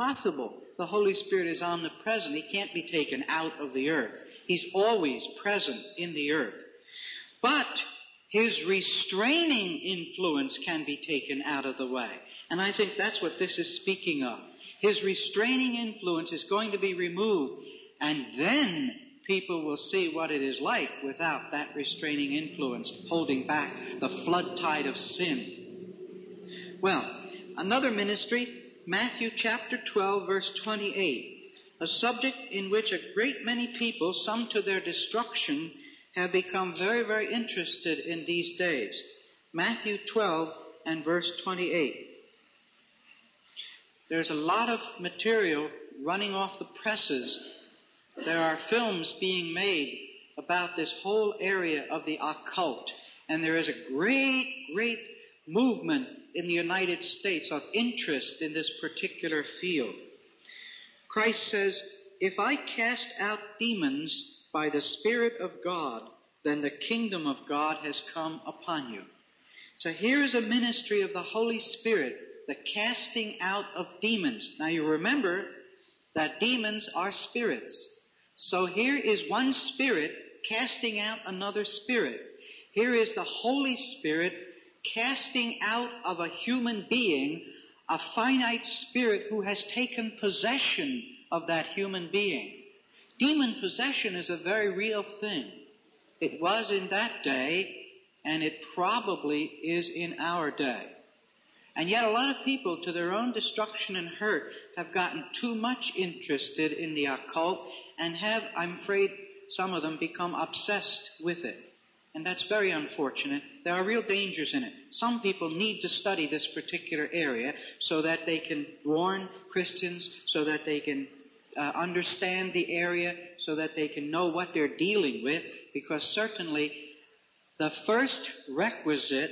possible. The Holy Spirit is omnipresent. He can't be taken out of the earth. He's always present in the earth. But His restraining influence can be taken out of the way. And I think that's what this is speaking of. His restraining influence is going to be removed, and then people will see what it is like without that restraining influence holding back the flood tide of sin. Well, another ministry, Matthew chapter 12, verse 28, a subject in which a great many people, some to their destruction, have become very, very interested in these days. Matthew 12 and verse 28. There's a lot of material running off the presses. There are films being made about this whole area of the occult. And there is a great, great movement in the United States of interest in this particular field. Christ says, "If I cast out demons by the Spirit of God, then the kingdom of God has come upon you." So here is a ministry of the Holy Spirit, the casting out of demons. Now you remember that demons are spirits. So here is one spirit casting out another spirit. Here is the Holy Spirit casting out of a human being a finite spirit who has taken possession of that human being. Demon possession is a very real thing. It was in that day, and it probably is in our day. And yet a lot of people, to their own destruction and hurt, have gotten too much interested in the occult and have, I'm afraid, some of them become obsessed with it. And that's very unfortunate. There are real dangers in it. Some people need to study this particular area so that they can warn Christians, so that they can understand the area, so that they can know what they're dealing with, because certainly the first requisite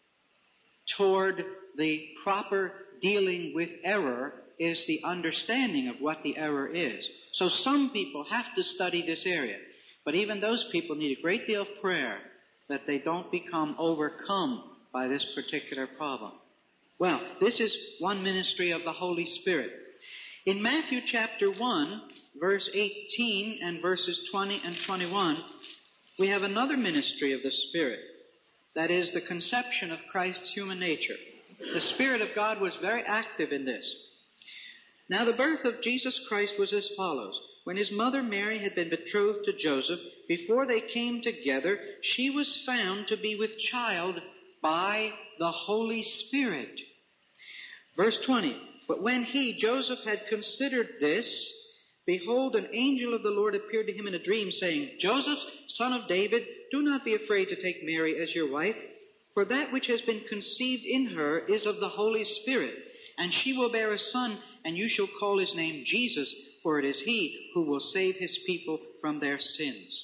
toward the proper dealing with error is the understanding of what the error is. So some people have to study this area. But even those people need a great deal of prayer that they don't become overcome by this particular problem. Well, this is one ministry of the Holy Spirit. In Matthew chapter 1, verse 18 and verses 20 and 21, we have another ministry of the Spirit. That is the conception of Christ's human nature. The Spirit of God was very active in this. Now the birth of Jesus Christ was as follows. When his mother Mary had been betrothed to Joseph, before they came together, she was found to be with child by the Holy Spirit. Verse 20, but when he, Joseph, had considered this, behold, an angel of the Lord appeared to him in a dream, saying, Joseph, son of David, do not be afraid to take Mary as your wife, for that which has been conceived in her is of the Holy Spirit, and she will bear a son, and you shall call his name Jesus, for it is he who will save his people from their sins.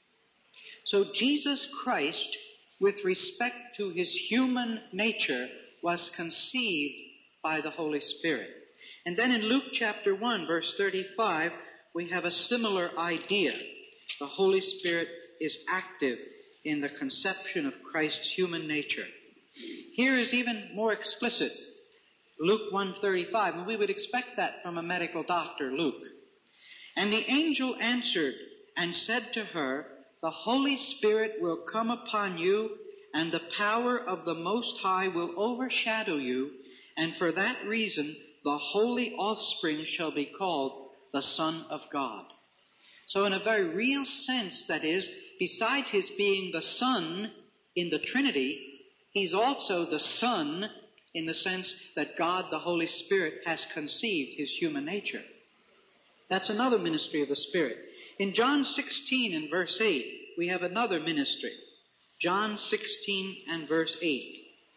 So Jesus Christ, with respect to his human nature, was conceived by the Holy Spirit. And then in Luke chapter 1, verse 35, we have a similar idea. The Holy Spirit is active in the conception of Christ's human nature. Here is even more explicit. Luke 1:35, and we would expect that from a medical doctor, Luke. And the angel answered and said to her, the Holy Spirit will come upon you, and the power of the Most High will overshadow you, and for that reason the holy offspring shall be called the Son of God. So in a very real sense, that is, besides his being the Son in the Trinity, he's also the Son in the sense that God, the Holy Spirit, has conceived his human nature. That's another ministry of the Spirit. In John 16 and verse 8, we have another ministry. John 16 and verse 8.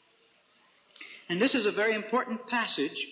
And this is a very important passage.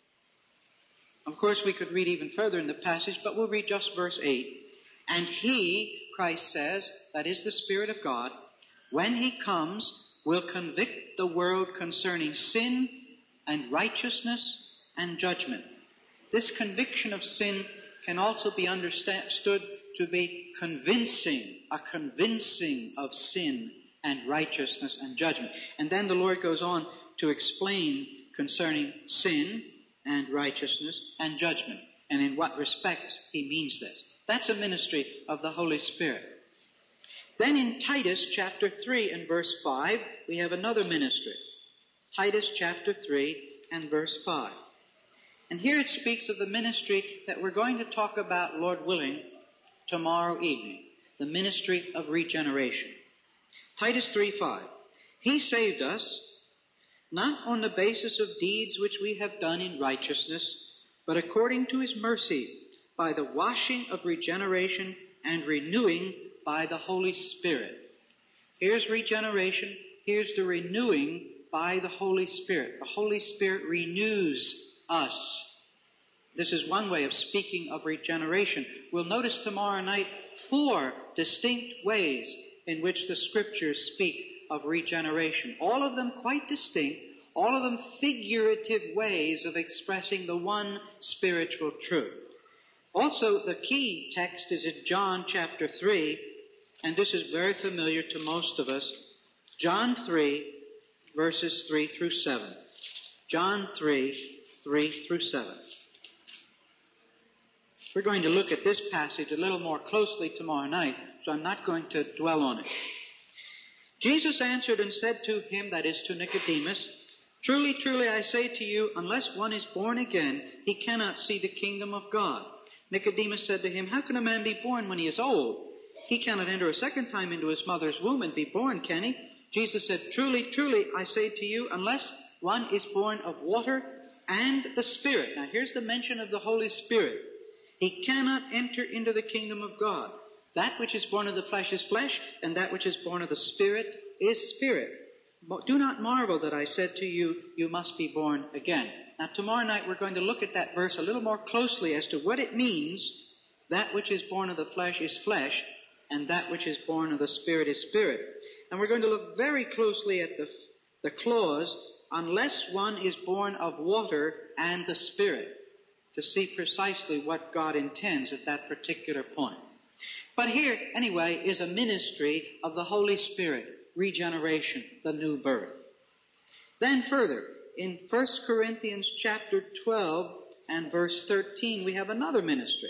Of course, we could read even further in the passage, but we'll read just verse 8. And he, Christ says, that is the Spirit of God, when he comes, will convict the world concerning sin and righteousness and judgment. This conviction of sin can also be understood to be convincing, a convincing of sin and righteousness and judgment. And then the Lord goes on to explain concerning sin and righteousness and judgment, and in what respects he means this. That's a ministry of the Holy Spirit. Then in Titus chapter 3 and verse 5, we have another ministry. Titus chapter 3 and verse 5. And here it speaks of the ministry that we're going to talk about, Lord willing, tomorrow evening. The ministry of regeneration. Titus 3:5. He saved us, not on the basis of deeds which we have done in righteousness, but according to his mercy, by the washing of regeneration and renewing by the Holy Spirit. Here's regeneration. Here's the renewing by the Holy Spirit. The Holy Spirit renews us. This is one way of speaking of regeneration. We'll notice tomorrow night 4 distinct ways in which the Scriptures speak of regeneration. All of them quite distinct, all of them figurative ways of expressing the one spiritual truth. Also, the key text is in John chapter 3, and this is very familiar to most of us. John 3, verses 3 through 7. John 3, 3 through 7. We're going to look at this passage a little more closely tomorrow night, so I'm not going to dwell on it. Jesus answered and said to him, that is to Nicodemus, Truly, truly, I say to you, unless one is born again, he cannot see the kingdom of God. Nicodemus said to him, How can a man be born when he is old? He cannot enter a second time into his mother's womb and be born, can he? Jesus said, Truly, truly, I say to you, unless one is born of water and the Spirit. Now here's the mention of the Holy Spirit. He cannot enter into the kingdom of God. That which is born of the flesh is flesh, and that which is born of the Spirit is spirit. Do not marvel that I said to you, you must be born again. Now tomorrow night we're going to look at that verse a little more closely as to what it means. That which is born of the flesh is flesh, and that which is born of the Spirit is spirit. And we're going to look very closely at the clause, unless one is born of water and the Spirit, to see precisely what God intends at that particular point. But here, anyway, is a ministry of the Holy Spirit, regeneration, the new birth. Then further, in 1 Corinthians chapter 12 and verse 13, we have another ministry.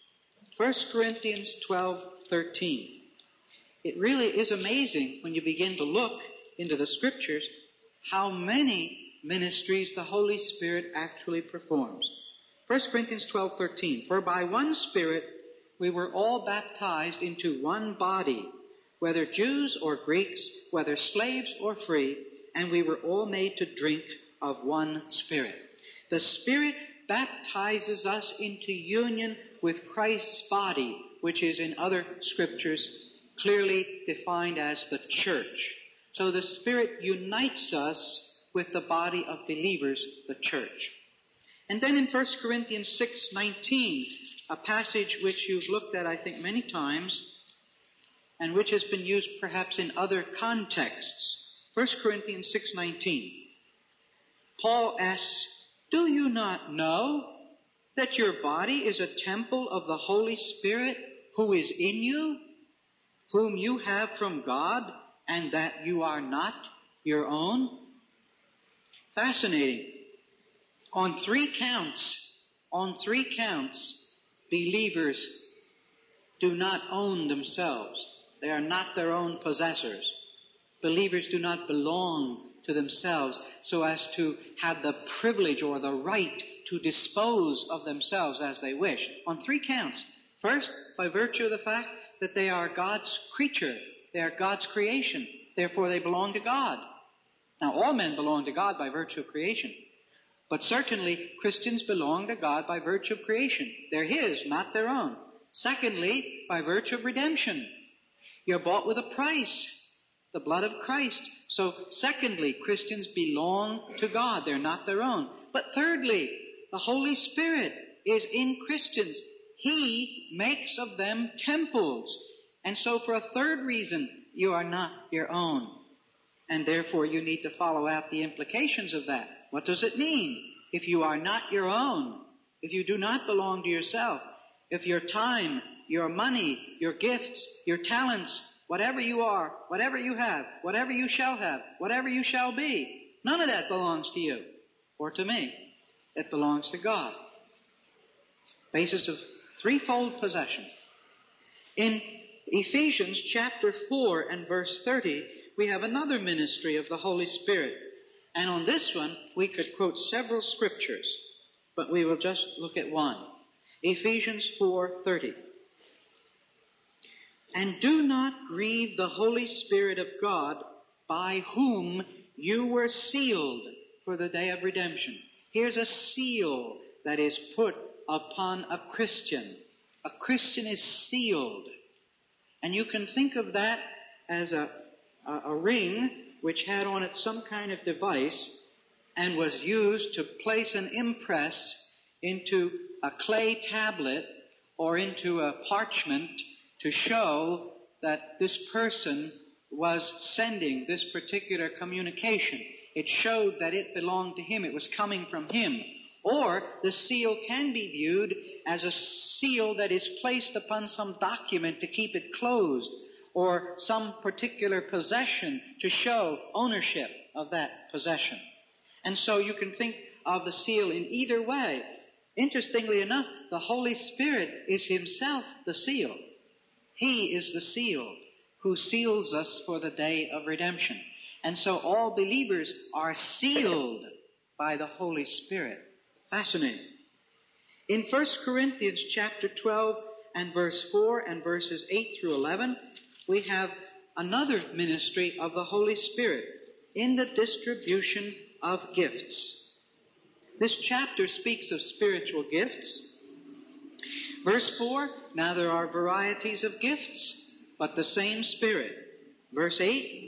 1 Corinthians 12:13. It really is amazing when you begin to look into the Scriptures how many ministries the Holy Spirit actually performs. 1 Corinthians 12:13. For by one Spirit we were all baptized into one body, whether Jews or Greeks, whether slaves or free, and we were all made to drink of one Spirit. The Spirit baptizes us into union with Christ's body, which is in other Scriptures clearly defined as the church. So the Spirit unites us with the body of believers, the church. And then in 1 Corinthians 6:19, a passage which you've looked at, I think, many times, and which has been used perhaps in other contexts. 1 Corinthians 6:19. Paul asks, Do you not know that your body is a temple of the Holy Spirit who is in you, whom you have from God, and that you are not your own? Fascinating. On three counts, believers do not own themselves. They are not their own possessors. Believers do not belong to themselves so as to have the privilege or the right to dispose of themselves as they wish. On three counts. First, by virtue of the fact that they are God's creature. They are God's creation. Therefore, they belong to God. Now, all men belong to God by virtue of creation. But certainly, Christians belong to God by virtue of creation. They're His, not their own. Secondly, by virtue of redemption. You're bought with a price, the blood of Christ. So, secondly, Christians belong to God. They're not their own. But thirdly, the Holy Spirit is in Christians. He makes of them temples. And so, for a third reason, you are not your own. And therefore, you need to follow out the implications of that. What does it mean? If you are not your own, if you do not belong to yourself, if your time, your money, your gifts, your talents, whatever you are, whatever you have, whatever you shall be, none of that belongs to you or to me. It belongs to God. Basis of threefold possession. In Ephesians chapter 4 and verse 30, we have another ministry of the Holy Spirit. And on this one, we could quote several scriptures, but we will just look at one. Ephesians 4:30. And do not grieve the Holy Spirit of God, by whom you were sealed for the day of redemption. Here's a seal that is put upon a Christian. A Christian is sealed. And you can think of that as a ring which had on it some kind of device and was used to place an impress into a clay tablet or into a parchment to show that this person was sending this particular communication. It showed that it belonged to him. It was coming from him. Or the seal can be viewed as a seal that is placed upon some document to keep it closed, or some particular possession to show ownership of that possession. And so you can think of the seal in either way. Interestingly enough, the Holy Spirit is himself the seal. He is the seal who seals us for the day of redemption. And so all believers are sealed by the Holy Spirit. Fascinating. In 1 Corinthians chapter 12 and verse 4 and verses 8 through 11, we have another ministry of the Holy Spirit in the distribution of gifts. This chapter speaks of spiritual gifts. Verse 4, now there are varieties of gifts, but the same Spirit. Verse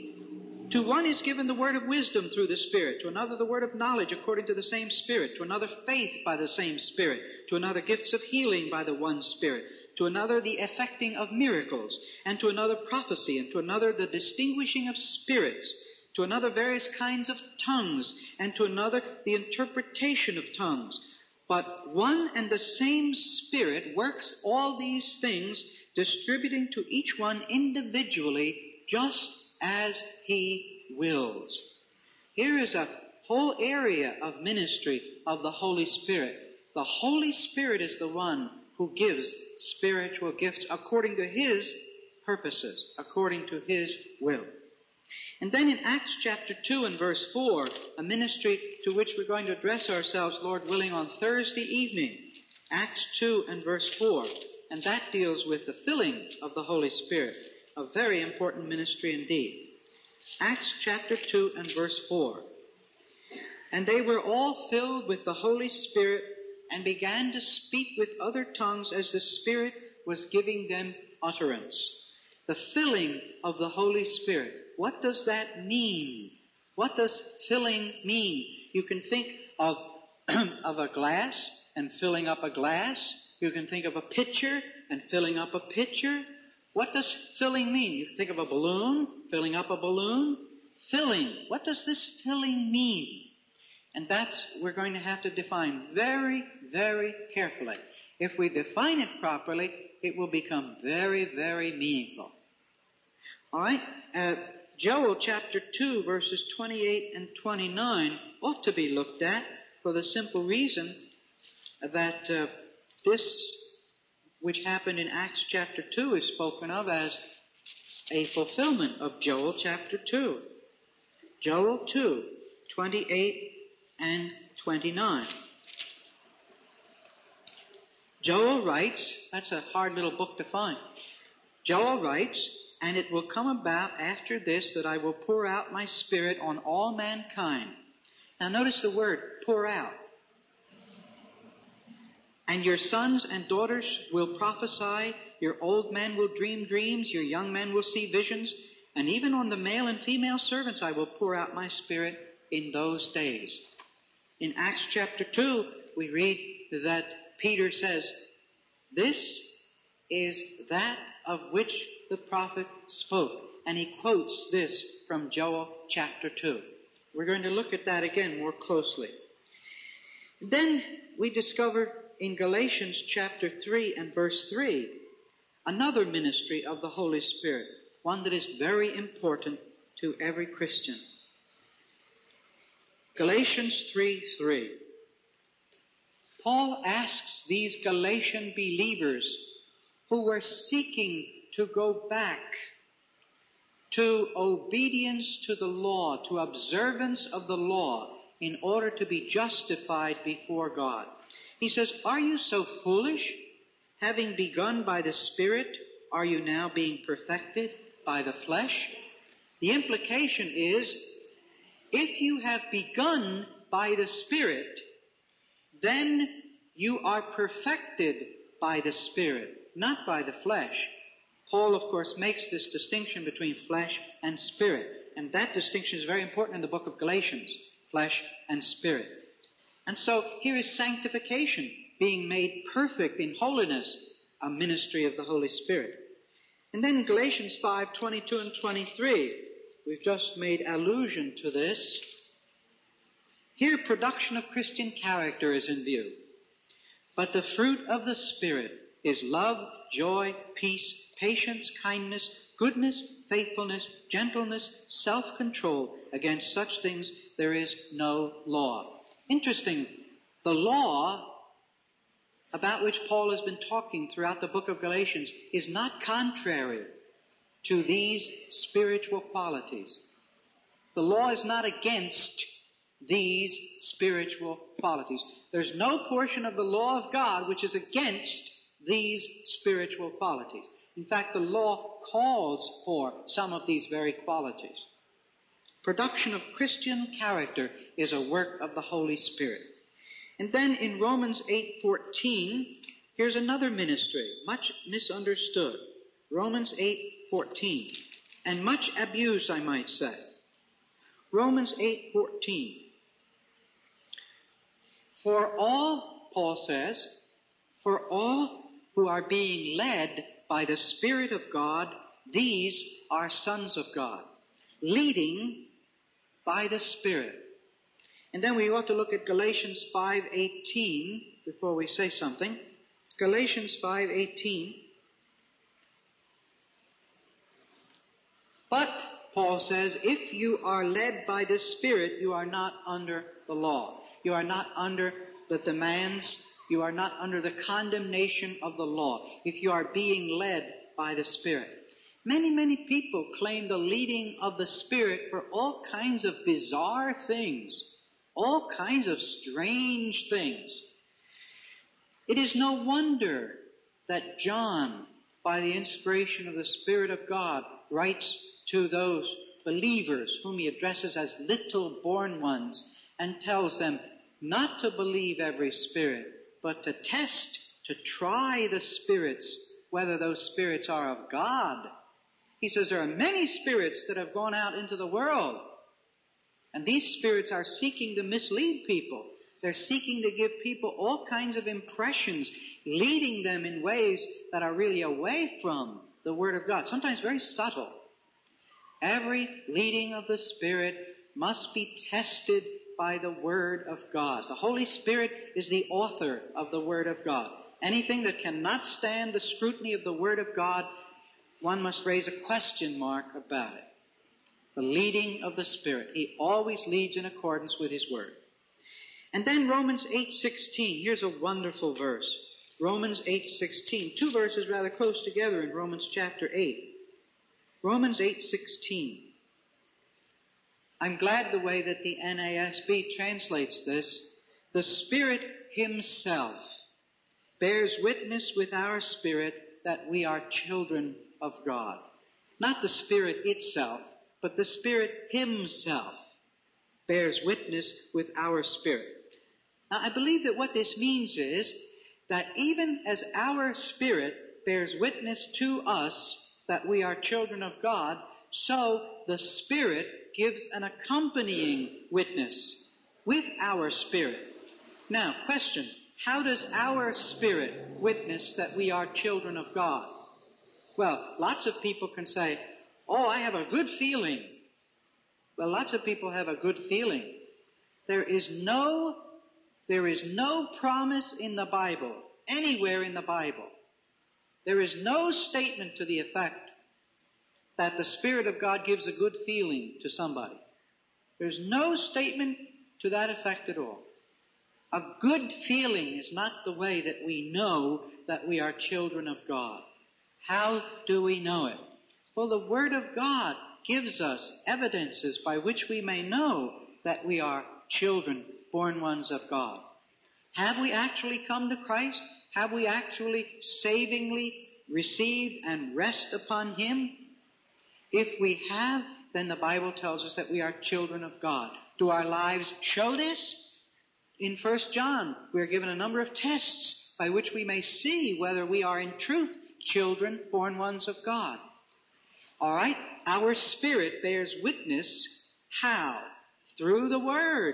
8, to one is given the word of wisdom through the Spirit, to another the word of knowledge according to the same Spirit, to another faith by the same Spirit, to another gifts of healing by the one Spirit, to another the effecting of miracles, and to another prophecy, and to another the distinguishing of spirits, to another various kinds of tongues, and to another the interpretation of tongues. But one and the same Spirit works all these things, distributing to each one individually just as He wills. Here is a whole area of ministry of the Holy Spirit. The Holy Spirit is the one who gives spiritual gifts according to His purposes, according to His will. And then in Acts chapter 2 and verse 4, a ministry to which we're going to address ourselves, Lord willing, on Thursday evening. Acts 2 and verse 4. And that deals with the filling of the Holy Spirit. A very important ministry indeed. Acts chapter 2 and verse 4. And they were all filled with the Holy Spirit and began to speak with other tongues as the Spirit was giving them utterance. The filling of the Holy Spirit. What does that mean? What does filling mean? You can think of a glass and filling up a glass. You can think of a pitcher and filling up a pitcher. What does filling mean? You can think of a balloon, filling up a balloon. Filling. What does this filling mean? And that's we're going to have to define very, very carefully. If we define it properly, it will become very, very meaningful. All right? Joel chapter 2 verses 28 and 29 ought to be looked at for the simple reason that this which happened in Acts chapter 2 is spoken of as a fulfillment of Joel chapter 2. Joel 2, 28 and 29. Joel writes, that's a hard little book to find. Joel writes, and it will come about after this that I will pour out my Spirit on all mankind. Now notice the word, pour out. And your sons and daughters will prophesy, your old men will dream dreams, your young men will see visions, and even on the male and female servants I will pour out my Spirit in those days. In Acts chapter 2, we read that Peter says, this is that of which the prophet spoke. And he quotes this from Joel chapter 2. We're going to look at that again more closely. Then we discover in Galatians chapter 3 and verse 3, another ministry of the Holy Spirit, one that is very important to every Christian. Galatians 3:3. Paul asks these Galatian believers who were seeking to go back to obedience to the law, to observance of the law, in order to be justified before God. He says, are you so foolish? Having begun by the Spirit, are you now being perfected by the flesh? The implication is, if you have begun by the Spirit, then you are perfected by the Spirit, not by the flesh. Paul, of course, makes this distinction between flesh and spirit. And that distinction is very important in the book of Galatians, flesh and spirit. And so here is sanctification, being made perfect in holiness, a ministry of the Holy Spirit. And then Galatians 5:22 and 23, we've just made allusion to this. Here, production of Christian character is in view. But the fruit of the Spirit is love, joy, peace, patience, kindness, goodness, faithfulness, gentleness, self-control. Against such things there is no law. Interesting, the law about which Paul has been talking throughout the book of Galatians is not contrary to these spiritual qualities. The law is not against these spiritual qualities. There's no portion of the law of God which is against these spiritual qualities. In fact, the law calls for some of these very qualities. Production of Christian character is a work of the Holy Spirit. And then in Romans 8:14, here's another ministry, much misunderstood. Romans 8:14, and much abused, I might say. Romans 8:14. For all, Paul says, for all who are being led by the Spirit of God, these are sons of God, leading by the Spirit. And then we ought to look at Galatians 5:18 before we say something. Galatians 5:18. But, Paul says, if you are led by the Spirit, you are not under the law. You are not under the demands. You are not under the condemnation of the law. If you are being led by the Spirit. Many, many people claim the leading of the Spirit for all kinds of bizarre things. All kinds of strange things. It is no wonder that John, by the inspiration of the Spirit of God, writes to those believers whom he addresses as little born ones and tells them not to believe every spirit, but to test, to try the spirits, whether those spirits are of God. He says there are many spirits that have gone out into the world. And these spirits are seeking to mislead people. They're seeking to give people all kinds of impressions, leading them in ways that are really away from the Word of God, sometimes very subtle. Every leading of the Spirit must be tested by the Word of God. The Holy Spirit is the author of the Word of God. Anything that cannot stand the scrutiny of the Word of God, one must raise a question mark about it. The leading of the Spirit. He always leads in accordance with His Word. And then Romans 8:16. Here's a wonderful verse. Romans 8:16. Two verses rather close together in Romans chapter 8. Romans 8:16. I'm glad the way that the NASB translates this. The Spirit Himself bears witness with our spirit that we are children of God. Not the Spirit itself, but the Spirit Himself bears witness with our spirit. Now, I believe that what this means is that even as our spirit bears witness to us that we are children of God, so the Spirit gives an accompanying witness with our spirit. Now, question, how does our spirit witness that we are children of God? Well, lots of people can say, oh, I have a good feeling. Well, lots of people have a good feeling. There is no promise in the Bible, anywhere in the Bible. There is no statement to the effect that the Spirit of God gives a good feeling to somebody. There's no statement to that effect at all. A good feeling is not the way that we know that we are children of God. How do we know it? Well, the Word of God gives us evidences by which we may know that we are children, born ones of God. Have we actually come to Christ? Have we actually savingly received and rest upon Him? If we have, then the Bible tells us that we are children of God. Do our lives show this? In 1 John, we are given a number of tests by which we may see whether we are in truth children, born ones of God. All right, our spirit bears witness. How? Through the Word.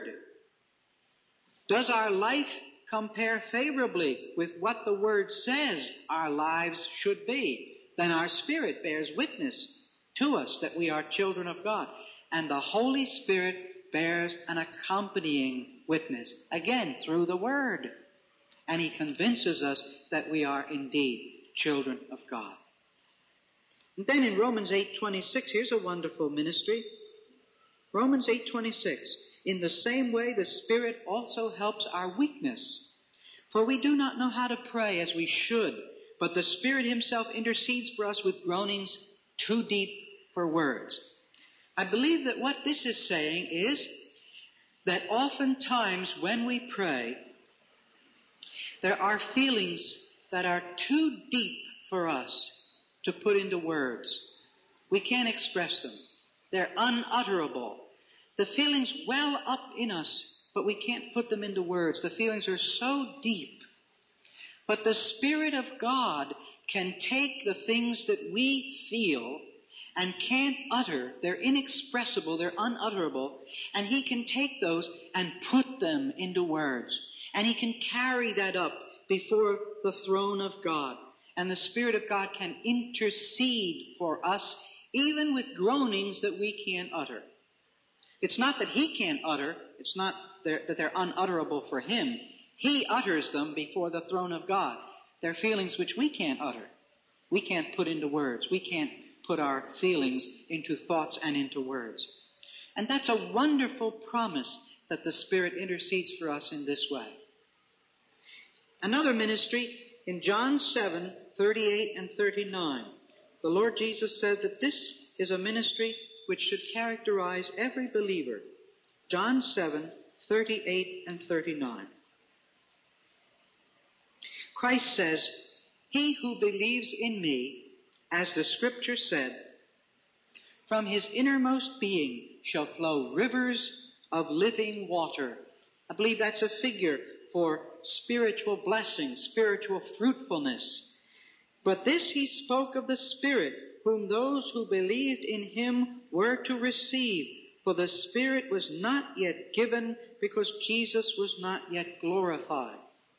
Does our life compare favorably with what the Word says our lives should be? Then our spirit bears witness to us that we are children of God. And the Holy Spirit bears an accompanying witness, again, through the Word. And He convinces us that we are indeed children of God. And then in Romans 8:26, here's a wonderful ministry. Romans 8:26, in the same way the Spirit also helps our weakness. For we do not know how to pray as we should, but the Spirit Himself intercedes for us with groanings too deep for words. I believe that what this is saying is that oftentimes when we pray, there are feelings that are too deep for us to put into words. We can't express them. They're unutterable. The feelings well up in us, but we can't put them into words. The feelings are so deep. But the Spirit of God can take the things that we feel and can't utter. They're inexpressible, they're unutterable, and He can take those and put them into words. And He can carry that up before the throne of God. And the Spirit of God can intercede for us, even with groanings that we can't utter. It's not that He can't utter. It's not that they're unutterable for Him. He utters them before the throne of God. They're feelings which we can't utter. We can't put into words. We can't put our feelings into thoughts and into words. And that's a wonderful promise that the Spirit intercedes for us in this way. Another ministry in John 7:38 and 39. The Lord Jesus said that this is a ministry which should characterize every believer. John 7:38 and 39. Christ says, "He who believes in me, as the Scripture said, from his innermost being shall flow rivers of living water." I believe that's a figure for spiritual blessing, spiritual fruitfulness. But this He spoke of the Spirit, whom those who believed in Him were to receive, for the Spirit was not yet given because Jesus was not yet glorified.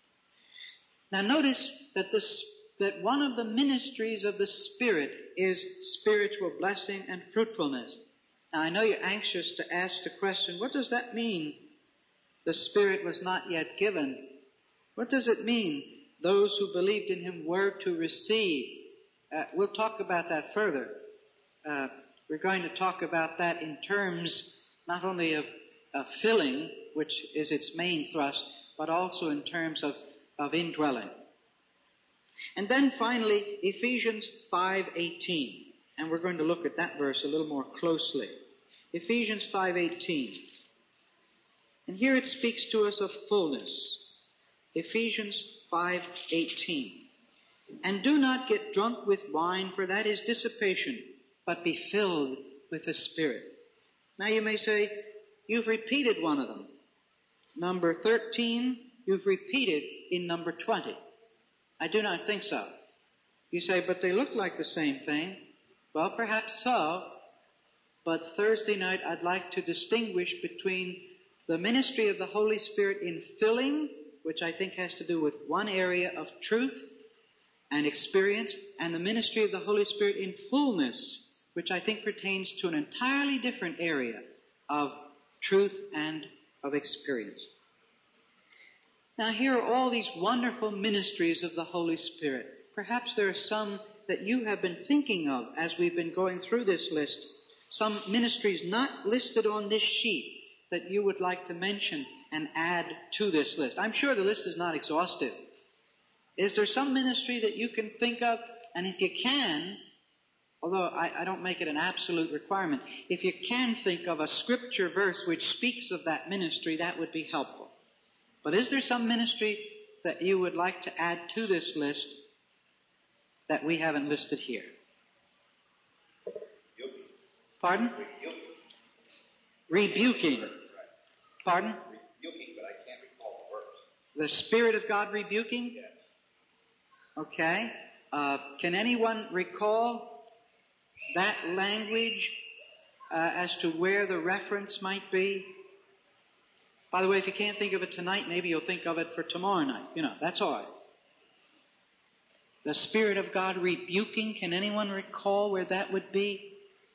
Now notice that one of the ministries of the Spirit is spiritual blessing and fruitfulness. Now I know you're anxious to ask the question, what does that mean? The Spirit was not yet given. What does it mean? Those who believed in Him were to receive. We'll talk about that further. We're going to talk about that in terms not only of filling, which is its main thrust, but also in terms of indwelling. And then finally, Ephesians 5:18. And we're going to look at that verse a little more closely. Ephesians 5:18. And here it speaks to us of fullness. Ephesians 5:18. "And do not get drunk with wine, for that is dissipation, but be filled with the Spirit." Now you may say, you've repeated one of them. Number 13, you've repeated in number 20. I do not think so. You say, but they look like the same thing. Well, perhaps so. But Thursday night I'd like to distinguish between the ministry of the Holy Spirit in filling, which I think has to do with one area of truth and experience, and the ministry of the Holy Spirit in fullness, which I think pertains to an entirely different area of truth and of experience. Now here are all these wonderful ministries of the Holy Spirit. Perhaps there are some that you have been thinking of as we've been going through this list. Some ministries not listed on this sheet that you would like to mention and add to this list? I'm sure the list is not exhaustive. Is there some ministry that you can think of? And if you can, although I don't make it an absolute requirement, if you can think of a scripture verse which speaks of that ministry, that would be helpful. But is there some ministry that you would like to add to this list that we haven't listed here? Pardon? Rebuking. Pardon? Rebuking, but I can't recall the verse. The Spirit of God rebuking? Yes. Okay. Can anyone recall that language as to where the reference might be? By the way, if you can't think of it tonight, maybe you'll think of it for tomorrow night. That's all right. The Spirit of God rebuking, can anyone recall where that would be?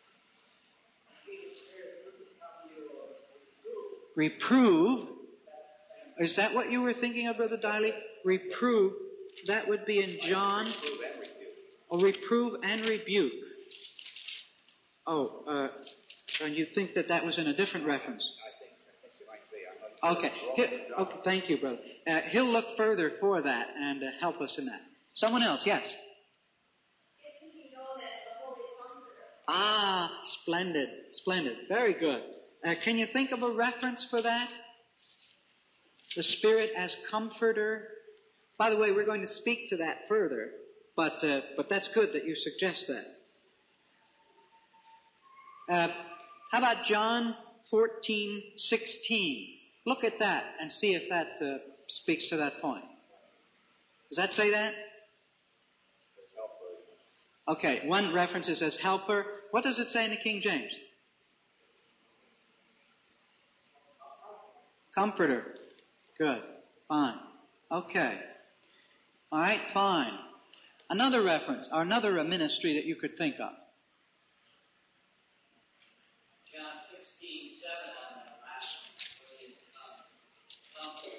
Reprove. Is that what you were thinking of, Brother Diley? Reprove. That would be in John. Oh, reprove and rebuke. Oh, and you think that was in a different reference? Okay. Okay. Thank you, brother. He'll look further for that and help us in that. Someone else, yes. Ah, splendid. Very good. Can you think of a reference for that? The Spirit as comforter. By the way, we're going to speak to that further, but that's good that you suggest that. How about John 14:16? Look at that and see if that speaks to that point. Does that say that? Okay, one reference is as helper. What does it say in the King James? Comforter. Good. Fine. Okay. All right, fine. Another reference, or another ministry that you could think of. John 16:7 on that last one.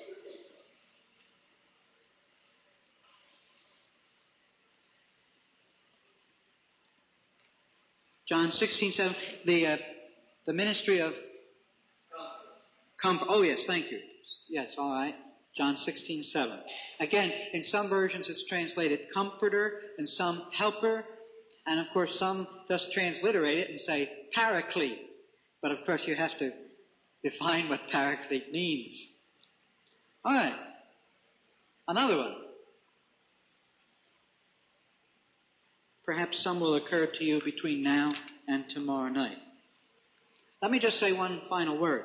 John 16:7, the ministry of comfort. Oh yes, thank you. Yes, all right. John 16:7. Again, in some versions it's translated comforter, and some helper, and of course some just transliterate it and say paraclete. But of course you have to define what paraclete means. All right. Another one. Perhaps some will occur to you between now and tomorrow night. Let me just say one final word.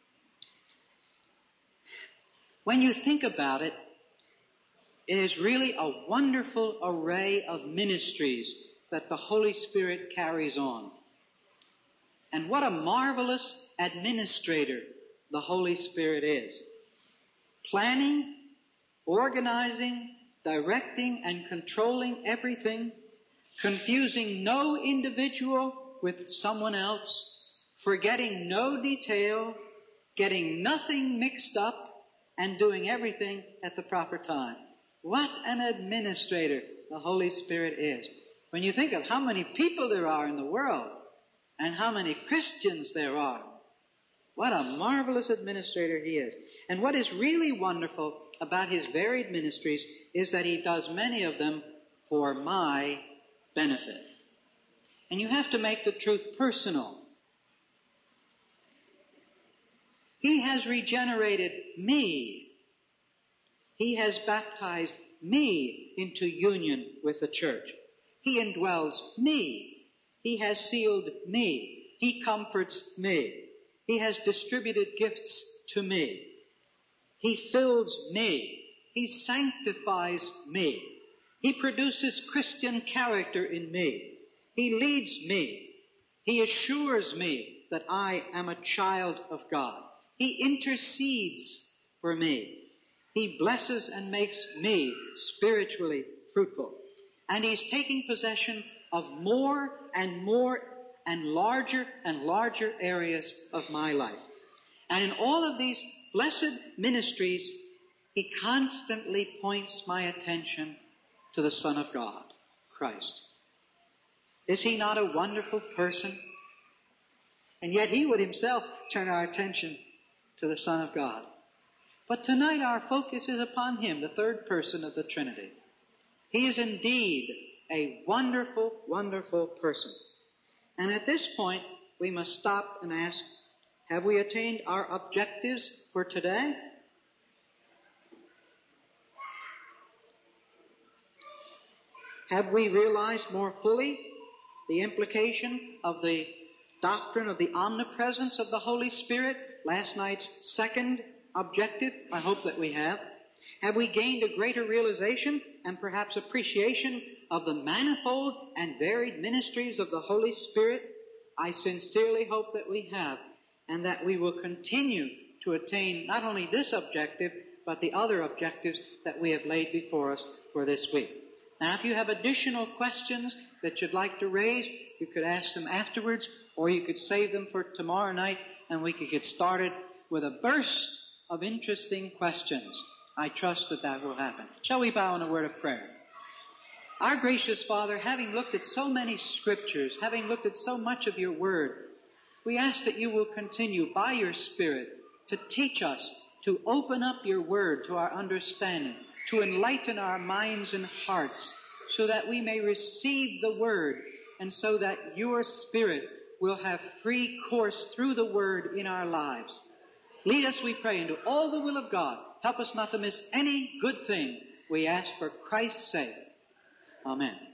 When you think about it, it is really a wonderful array of ministries that the Holy Spirit carries on. And what a marvelous administrator the Holy Spirit is. Planning, organizing, directing, and controlling everything, confusing no individual with someone else, forgetting no detail, getting nothing mixed up, and doing everything at the proper time. What an administrator the Holy Spirit is. When you think of how many people there are in the world and how many Christians there are, what a marvelous administrator he is. And what is really wonderful about his varied ministries is that he does many of them for my benefit. And you have to make the truth personal. He has regenerated me. He has baptized me into union with the church. He indwells me. He has sealed me. He comforts me. He has distributed gifts to me. He fills me. He sanctifies me. He produces Christian character in me. He leads me. He assures me that I am a child of God. He intercedes for me. He blesses and makes me spiritually fruitful. And He's taking possession of more and more and larger areas of my life. And in all of these blessed ministries, He constantly points my attention to the Son of God, Christ. Is He not a wonderful person? And yet He would Himself turn our attention to the Son of God. But tonight our focus is upon Him, the third person of the Trinity. He is indeed a wonderful, wonderful person. And at this point, we must stop and ask, have we attained our objectives for today? Have we realized more fully the implication of the doctrine of the omnipresence of the Holy Spirit, last night's second objective? I hope that we have. Have we gained a greater realization and perhaps appreciation of the manifold and varied ministries of the Holy Spirit? I sincerely hope that we have, and that we will continue to attain not only this objective, but the other objectives that we have laid before us for this week. Now, if you have additional questions that you'd like to raise, you could ask them afterwards, or you could save them for tomorrow night, and we could get started with a burst of interesting questions. I trust that that will happen. Shall we bow in a word of prayer? Our gracious Father, having looked at so many scriptures, having looked at so much of your word, we ask that you will continue by your Spirit to teach us, to open up your word to our understanding, to enlighten our minds and hearts, so that we may receive the word, and so that your Spirit will have free course through the word in our lives. Lead us, we pray, into all the will of God. Help us not to miss any good thing. We ask for Christ's sake. Amen.